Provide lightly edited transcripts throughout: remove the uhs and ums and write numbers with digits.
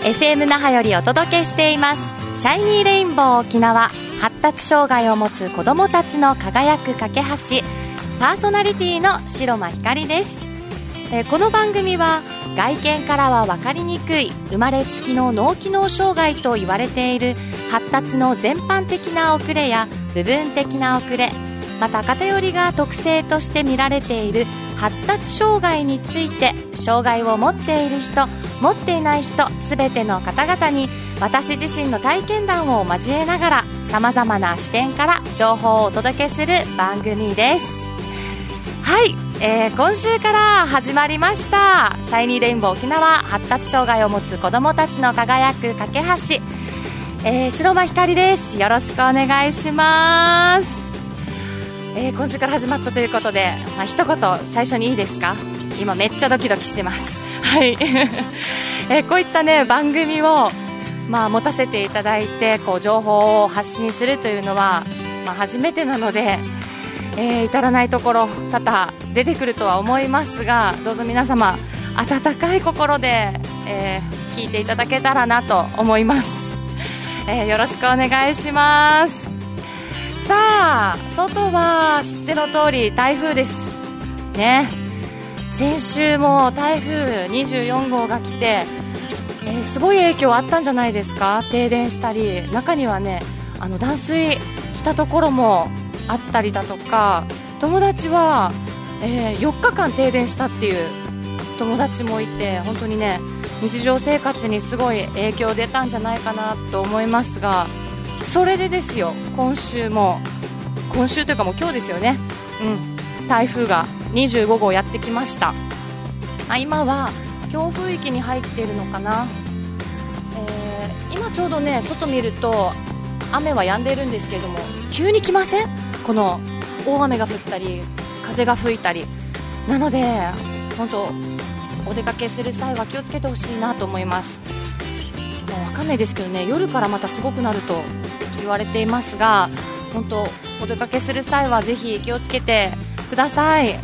FM 那覇よりお届けしていますシャイニーレインボー沖縄、発達障害を持つ子どもたちの輝く架け橋、パーソナリティの白間ひかりです。この番組は外見からは分かりにくい生まれつきの脳機能障害と言われている発達の全般的な遅れや部分的な遅れ、また偏りが特性として見られている発達障害について、障害を持っている人、持っていない人、すべての方々に私自身の体験談を交えながらさまざまな視点から情報をお届けする番組です。はい、今週から始まりましたシャイニーレインボー沖縄、発達障害を持つ子どもたちの輝く架け橋、白間ひかりです。よろしくお願いします。今週から始まったということで、一言最初にいいですか。今めっちゃドキドキしてます。はい、こういったね番組を、持たせていただいて、こう情報を発信するというのは、初めてなので、至らないところ多々出てくるとは思いますが、どうぞ皆様温かい心で、聞いていただけたらなと思います。よろしくお願いします。さあ、外は知っての通り台風ですね。先週も台風24号が来て、すごい影響あったんじゃないですか。停電したり、中にはね断水したところもあったりだとか、友達は、4日間停電したっていう友達もいて、本当にね日常生活にすごい影響出たんじゃないかなと思いますが、それでですよ、今週というかもう今日ですよね、台風が25号やってきました。今は強風域に入っているのかな。今ちょうどね外見ると雨は止んでいるんですけれども、急に来ません？この大雨が降ったり風が吹いたり。なので本当お出かけする際は気をつけてほしいなと思います。もう分かんないですけどね、夜からまたすごくなると言われていますが、本当お出かけする際はぜひ気をつけてください。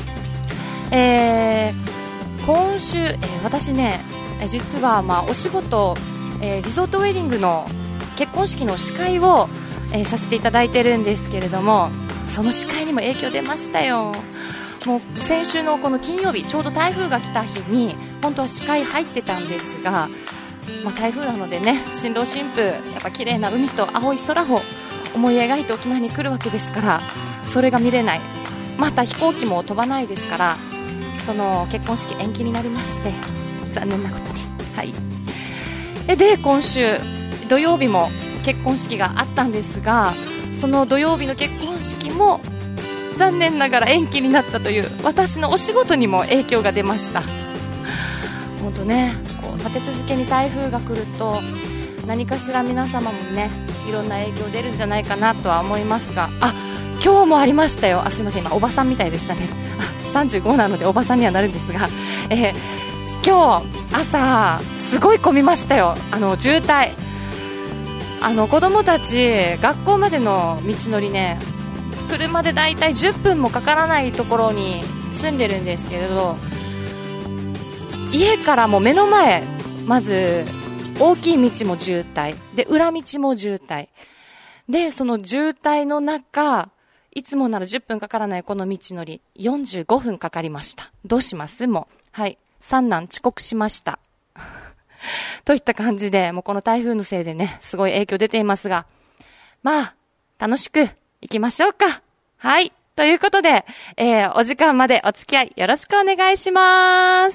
今週、私ね実はお仕事、リゾートウェディングの結婚式の司会を、させていただいてるんですけれども、その司会にも影響出ましたよ。もう先週のこの金曜日、ちょうど台風が来た日に本当は司会入ってたんですが、台風なのでね、新郎新婦やっぱ綺麗な海と青い空を思い描いて沖縄に来るわけですから、それが見れない、また飛行機も飛ばないですから、その結婚式延期になりまして、残念なことに。はい。で今週土曜日も結婚式があったんですが、その土曜日の結婚式も残念ながら延期になったという、私のお仕事にも影響が出ました。本当ね、こう立て続けに台風が来ると何かしら皆様もねいろんな影響出るんじゃないかなとは思いますが、今日もありましたよ。すいません、今おばさんみたいでしたね。35なのでおばさんにはなるんですが、今日朝すごい混みましたよ。渋滞、子供たち学校までの道のりね、車でだいたい10分もかからないところに住んでるんですけれど、家からも目の前、まず大きい道も渋滞で、裏道も渋滞で、その渋滞の中、いつもなら10分かからないこの道のり45分かかりました。どうします？もう、はい、三男遅刻しましたといった感じで、もうこの台風のせいでねすごい影響出ていますが、楽しく行きましょうか。はい、ということで、お時間までお付き合いよろしくお願いします。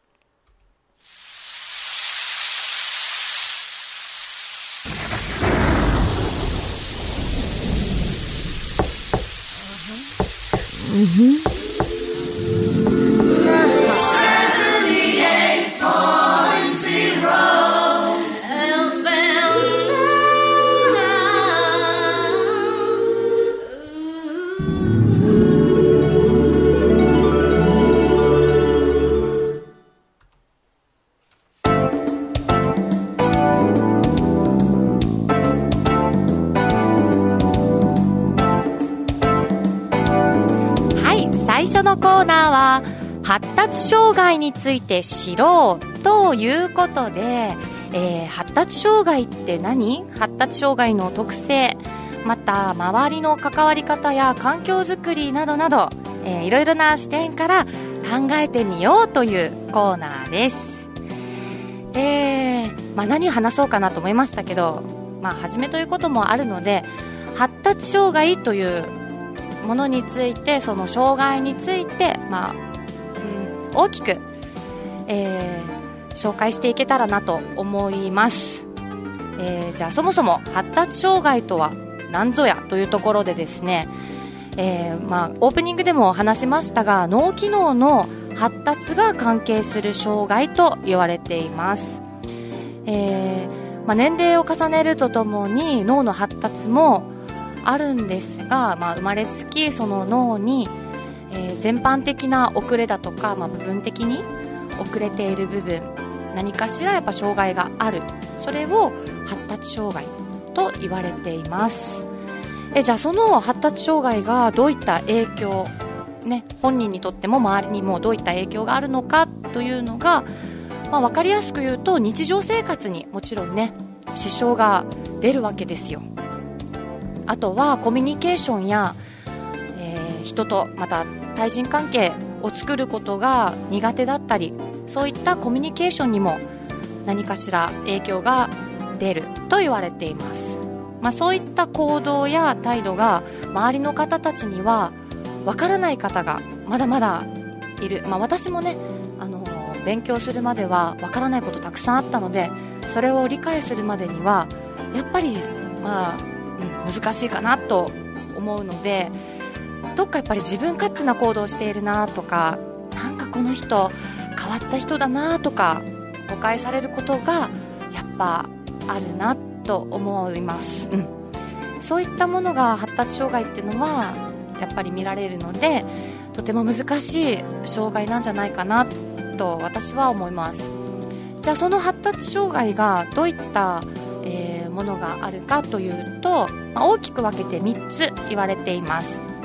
最初のコーナーは発達障害について知ろうということで、 発達障害って何？発達障害の特性、また周りの関わり方や環境づくりなどなど、いろいろな視点から考えてみようというコーナーです。何を話そうかなと思いましたけど、初めということもあるので、発達障害というものについて、その障害について、大きく、紹介していけたらなと思います。じゃあそもそも発達障害とは何ぞやというところでですね、オープニングでも話しましたが、脳機能の発達が関係する障害と言われています。年齢を重ねるとともに脳の発達もあるんですが、生まれつきその脳に、全般的な遅れだとか、部分的に遅れている部分、何かしらやっぱ障害がある、それを発達障害と言われています。じゃあその発達障害がどういった影響、本人にとっても周りにもどういった影響があるのかというのが、分かりやすく言うと、日常生活にもちろん支障が出るわけですよ。あとはコミュニケーションや、人とまた対人関係を作ることが苦手だったり、そういったコミュニケーションにも何かしら影響が出ると言われています。そういった行動や態度が周りの方たちにはわからない方がまだまだいる。私も勉強するまではわからないことたくさんあったので、それを理解するまでにはやっぱり難しいかなと思うので、どっかやっぱり自分勝手な行動をしているなとか、なんかこの人変わった人だなとか誤解されることがやっぱあるなと思います。そういったものが発達障害っていうのはやっぱり見られるので、とても難しい障害なんじゃないかなと私は思います。じゃあその発達障害がどういった、ものがあるかというと、大きく分けて3つ言われています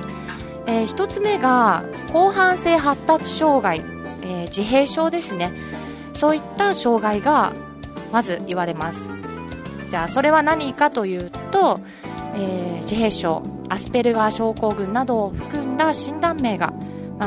。1つ目が広範性発達障害、自閉症ですね。そういった障害がまず言われます。じゃあそれは何かというと、自閉症、アスペルガー症候群などを含んだ診断名が、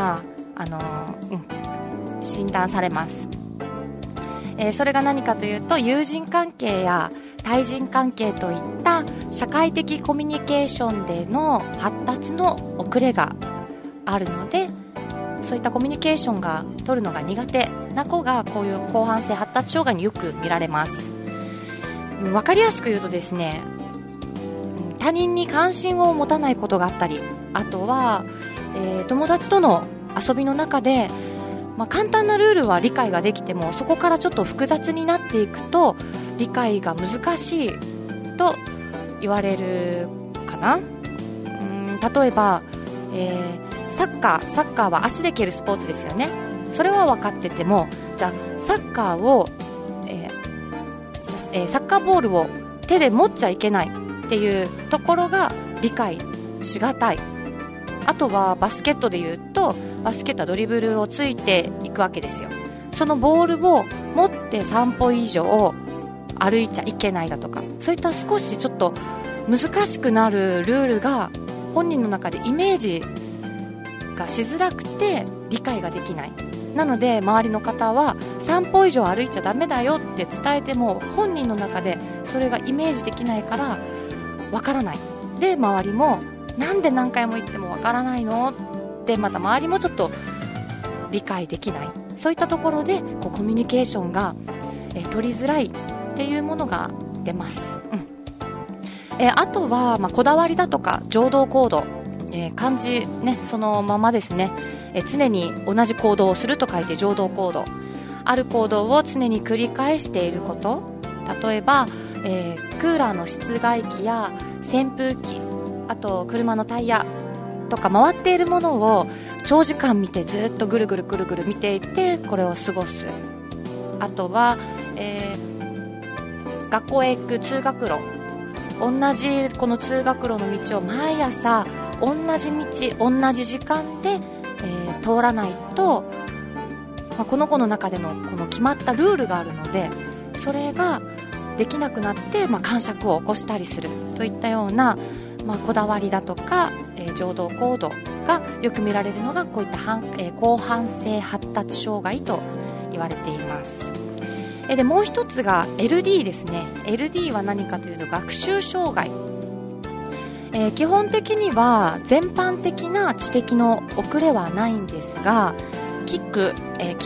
診断されます。それが何かというと、友人関係や対人関係といった社会的コミュニケーションでの発達の遅れがあるので、そういったコミュニケーションが取るのが苦手な子がこういう広範性発達障害によく見られます。分かりやすく言うとですね、他人に関心を持たないことがあったり、あとは、友達との遊びの中で、簡単なルールは理解ができても、そこからちょっと複雑になっていくと理解が難しいと言われるかな。例えば、サッカーは足で蹴るスポーツですよね。それは分かってても、じゃあサッカーを、サッカーボールを手で持っちゃいけないっていうところが理解しがたい。あとはバスケットでいうと、バスケットはドリブルをついていくわけですよ。そのボールを持って3歩以上歩いちゃいけないだとか、そういった少しちょっと難しくなるルールが本人の中でイメージがしづらくて理解ができない。なので周りの方は3歩以上歩いちゃダメだよって伝えても、本人の中でそれがイメージできないからわからない。で周りもなんで何回も言ってもわからないのって、また周りもちょっと理解できない。そういったところでコミュニケーションが、取りづらいっていうものが出ます。あとは、こだわりだとか情動行動、漢字ね、そのままですね。常に同じ行動をすると書いて情動行動。ある行動を常に繰り返していること。例えば、クーラーの室外機や扇風機、あと車のタイヤとか回っているものを長時間見て、ずっとぐるぐるぐるぐる見ていてこれを過ごす。あとは、学校へ行く通学路、同じこの通学路の道を毎朝同じ道同じ時間で、通らないと、この子の中でのこの決まったルールがあるので、それができなくなって、癇癪を起こしたりするといったような、こだわりだとか、情動行動がよく見られるのがこういった広汎性発達障害と言われています。でもう一つが LD ですね。 LD は何かというと学習障害、基本的には全般的な知的の遅れはないんですが、聞く、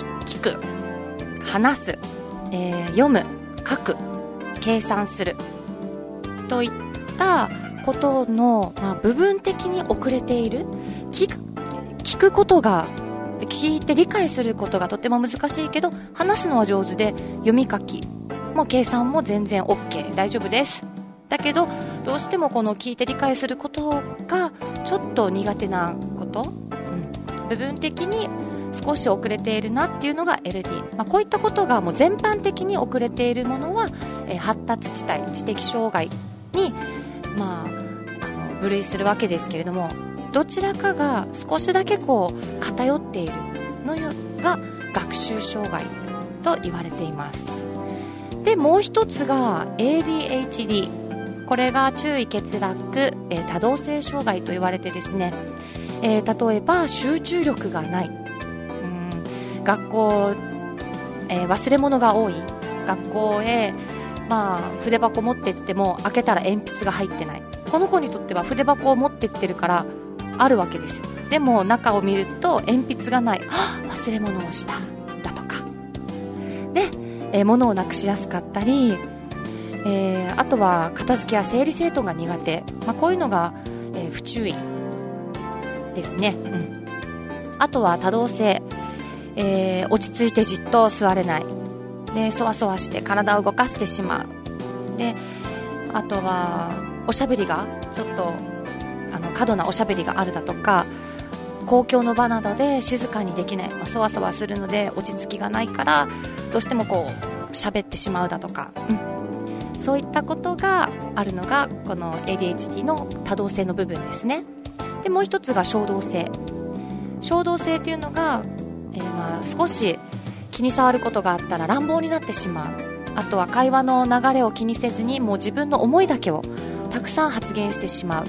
話す、読む、書く、計算するといったことの、部分的に遅れている。聞くことが、聞いて理解することがとても難しいけど、話すのは上手で、読み書きも計算も全然 OK、 大丈夫です。だけどどうしてもこの聞いて理解することがちょっと苦手なこと、部分的に少し遅れているなっていうのが LD、こういったことがもう全般的に遅れているものは、発達知的障害に、分類するわけですけれども、どちらかが少しだけこう偏っているのが学習障害と言われています。でもう一つが ADHD、 これが注意欠落、多動性障害と言われてですね、例えば集中力がない、学校、忘れ物が多い、学校へ、筆箱持ってっても開けたら鉛筆が入ってない。この子にとっては筆箱を持ってってるからあるわけですよ。でも中を見ると鉛筆がない、忘れ物をしただとかで、物をなくしやすかったり、あとは片付けや整理整頓が苦手、こういうのが、不注意ですね、あとは多動性、落ち着いてじっと座れないで、そわそわして体を動かしてしまう。で、あとはおしゃべりがちょっと過度なおしゃべりがあるだとか、公共の場などで静かにできない、そわそわするので落ち着きがないからどうしてもこう喋ってしまうだとか、そういったことがあるのがこの ADHD の多動性の部分ですね。でもう一つが衝動性。衝動性というのが、少し気に障ることがあったら乱暴になってしまう。あとは会話の流れを気にせずにもう自分の思いだけをたくさん発言してしまう、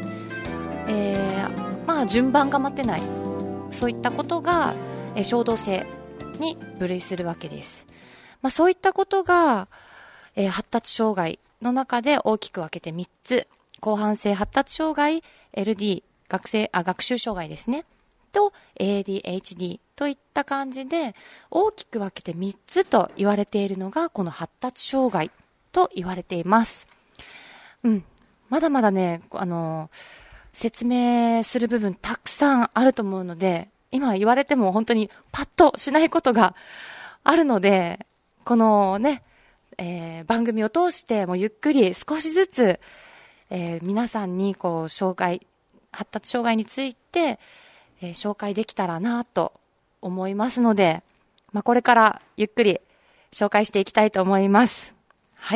順番が待てない、そういったことが、衝動性に分類するわけです。そういったことが、発達障害の中で大きく分けて3つ、広汎性発達障害、LD 学習障害ですねと ADHD といった感じで大きく分けて3つと言われているのがこの発達障害と言われています。まだまだね、説明する部分たくさんあると思うので、今言われても本当にパッとしないことがあるので、このね、番組を通してもうゆっくり少しずつ、皆さんにこう発達障害について、紹介できたらなと思いますので、これからゆっくり紹介していきたいと思います。はい。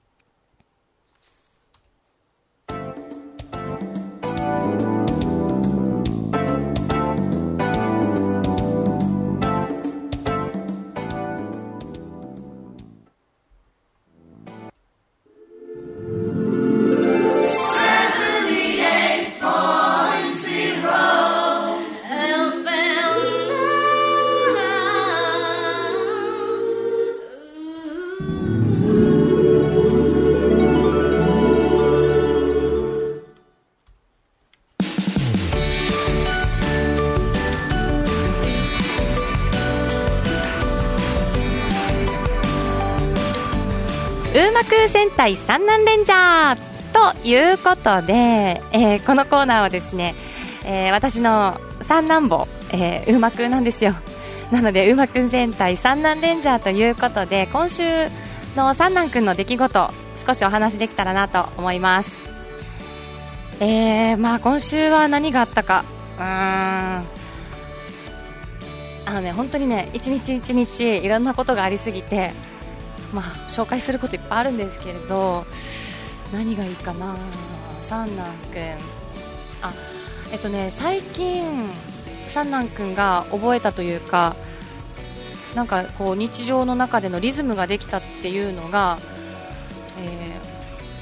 戦隊三男レンジャーということで、このコーナーはですね、私の三男坊、うまくんなんですよ。なのでうまくん戦隊三男レンジャーということで、今週の三男くんの出来事少しお話できたらなと思います。今週は何があったか、本当にね、一日一日いろんなことがありすぎて、紹介することいっぱいあるんですけれど、何がいいかな。三男くん、最近三男くんが覚えたというか、なんかこう日常の中でのリズムができたっていうのが、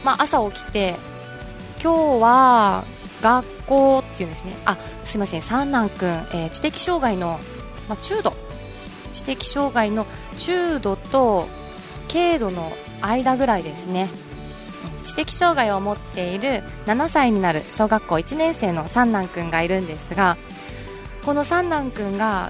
朝起きて今日は学校っていうんですね。すいません、三男くん、知的障害の、知的障害の中度と軽度の間ぐらいですね。知的障害を持っている7歳になる小学校1年生の三男くんがいるんですが、この三男くんが、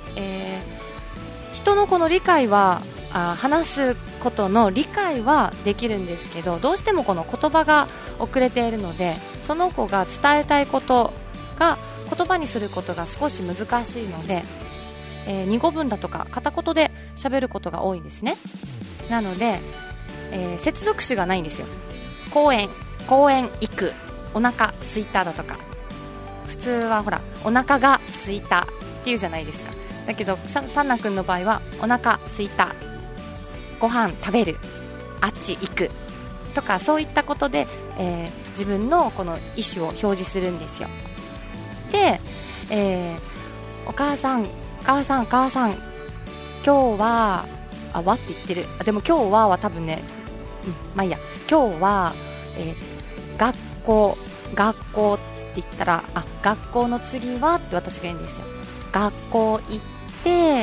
人のこの理解は話すことの理解はできるんですけど、どうしてもこの言葉が遅れているので、その子が伝えたいことが言葉にすることが少し難しいので、二語文だとか片言で喋ることが多いんですね。なので、接続詞がないんですよ。公園行く、お腹すいただとか、普通はほらお腹がすいたっていうじゃないですか。だけど三男くんの場合はお腹すいた、ご飯食べる、あっち行くとか、そういったことで、自分のこの意思を表示するんですよ。で、お母さん今日はわって言ってる。でも今日は多分ね、まあいいや。今日は、学校って言ったら、学校の次はって私が言うんですよ。学校行って、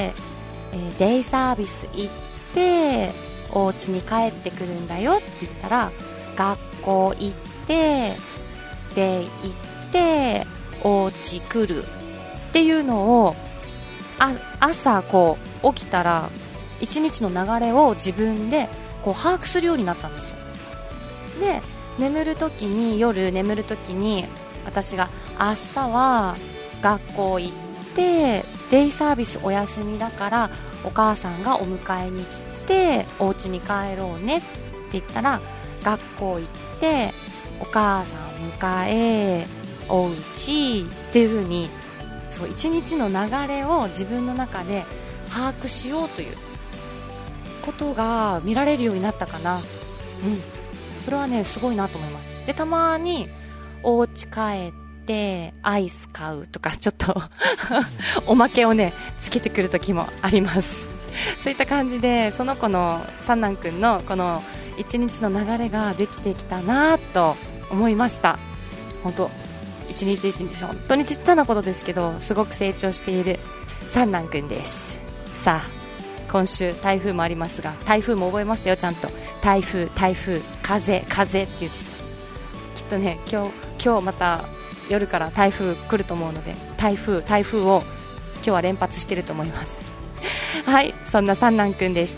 デイサービス行ってお家に帰ってくるんだよって言ったら、学校行ってデイ行ってお家来るっていうのを朝こう起きたら一日の流れを自分でこう把握するようになったんですよ。で、夜眠るときに私が明日は学校行ってデイサービスお休みだからお母さんがお迎えに来てお家に帰ろうねって言ったら、学校行ってお母さん迎えお家っていう風に、そう一日の流れを自分の中で把握しようということが見られるようになったかな。それはねすごいなと思います。で、たまにお家帰ってアイス買うとか、ちょっとおまけをねつけてくる時もあります。そういった感じで、その子の三男くんのこの一日の流れができてきたなと思いました。本当一日一日本当にちっちゃなことですけど、すごく成長している三男くんです。さあ、今週台風もありますが、台風も覚えましたよ、ちゃんと。台風、風って言うんです。きっとね、今日また夜から台風来ると思うので、台風を今日は連発してると思います。はい、そんな三男くんでした。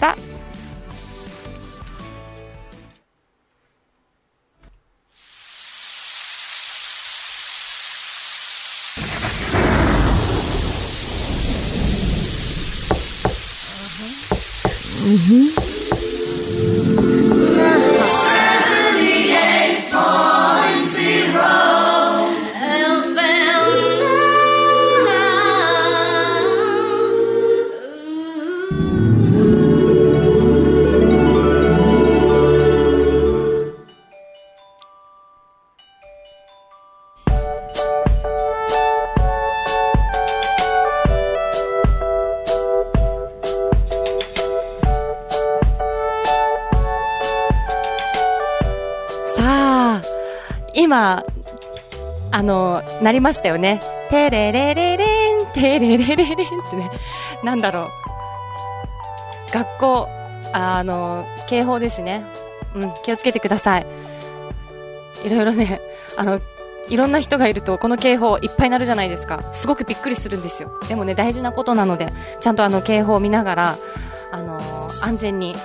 今なりましたよね。テレレレレンテレレレレンってね、なんだろう、学校警報ですね。気をつけてください。いろいろね、いろんな人がいるとこの警報いっぱいなるじゃないですか。すごくびっくりするんですよ。でもね、大事なことなので、ちゃんと警報を見ながら安全に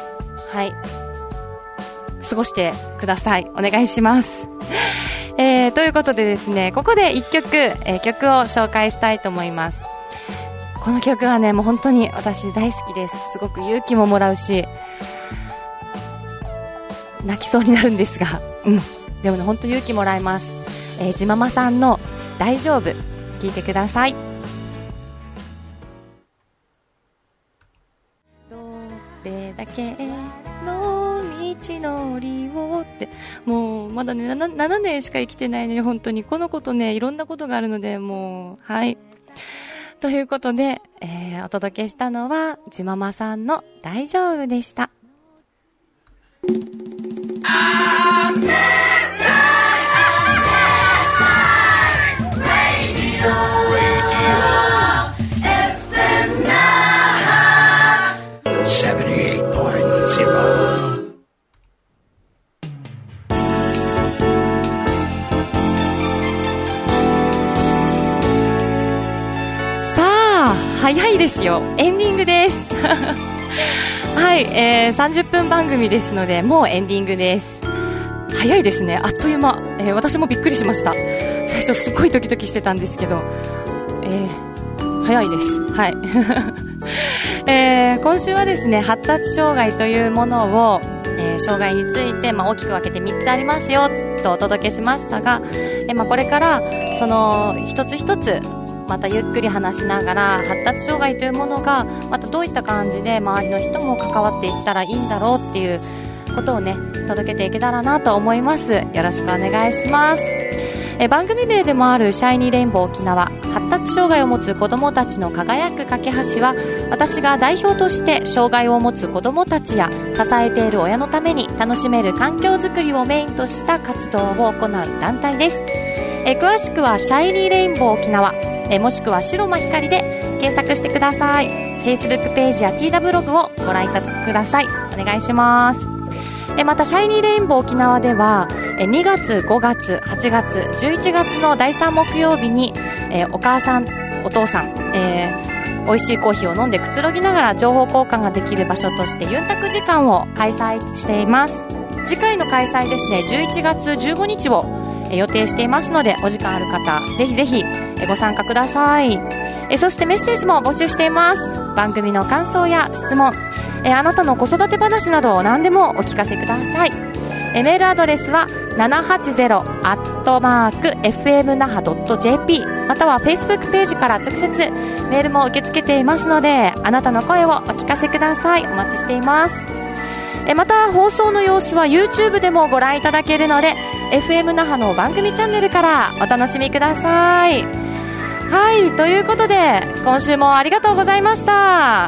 過ごしてください。お願いします。ということでですね、ここで1曲、曲を紹介したいと思います。この曲はね、もう本当に私大好きです。すごく勇気ももらうし、泣きそうになるんですが、でもね、本当勇気もらえます。ジママさんの大丈夫、聞いてください。どれだけの道のりをって、もうまだね 7年しか生きてないのに、本当にこのことね、いろんなことがあるので、もうということで、お届けしたのはジママさんの大丈夫でした。 早いですよ。エンディングですはい、30分番組ですのでもうエンディングです。早いですね、あっという間、私もびっくりしました。最初すごいドキドキしてたんですけど、早いです。はい、今週はですね、発達障害というものを、障害について、大きく分けて3つありますよとお届けしましたが、これからその一つ一つまたゆっくり話しながら、発達障害というものがまたどういった感じで周りの人も関わっていったらいいんだろうっていうことをね、届けていけたらなと思います。よろしくお願いします。番組名でもあるシャイニーレインボー沖縄、発達障害を持つ子どもたちの輝く架け橋は、私が代表として障害を持つ子どもたちや支えている親のために楽しめる環境づくりをメインとした活動を行う団体です。詳しくはシャイニーレインボー沖縄、もしくは白間ひかりで検索してください。 Facebook ページや TW ブログをご覧いただください。お願いします。またシャイニーレインボー沖縄では2月、5月、8月、11月の第3木曜日にお母さんお父さん、美味しいコーヒーを飲んでくつろぎながら情報交換ができる場所としてユンタク時間を開催しています。次回の開催ですね、11月15日を予定していますので、お時間ある方ぜひぜひご参加ください。そしてメッセージも募集しています。番組の感想や質問、あなたの子育て話など何でもお聞かせください。メールアドレスは 780@fmnaha.jp または Facebook ページから直接メールも受け付けていますので、あなたの声をお聞かせください。お待ちしています。また放送の様子は YouTube でもご覧いただけるので、 FM 那覇の番組チャンネルからお楽しみください。はい、ということで今週もありがとうございました。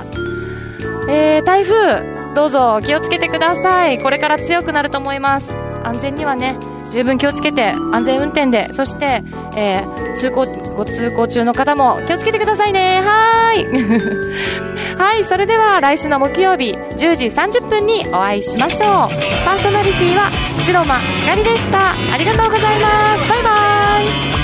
台風どうぞ気をつけてください。これから強くなると思います。安全にはね、十分気をつけて安全運転で、そして、ご通行中の方も気をつけてくださいね。はいはい、それでは来週の木曜日10時30分にお会いしましょう。パーソナリティは白間ひかりでした。ありがとうございます。バイバイ。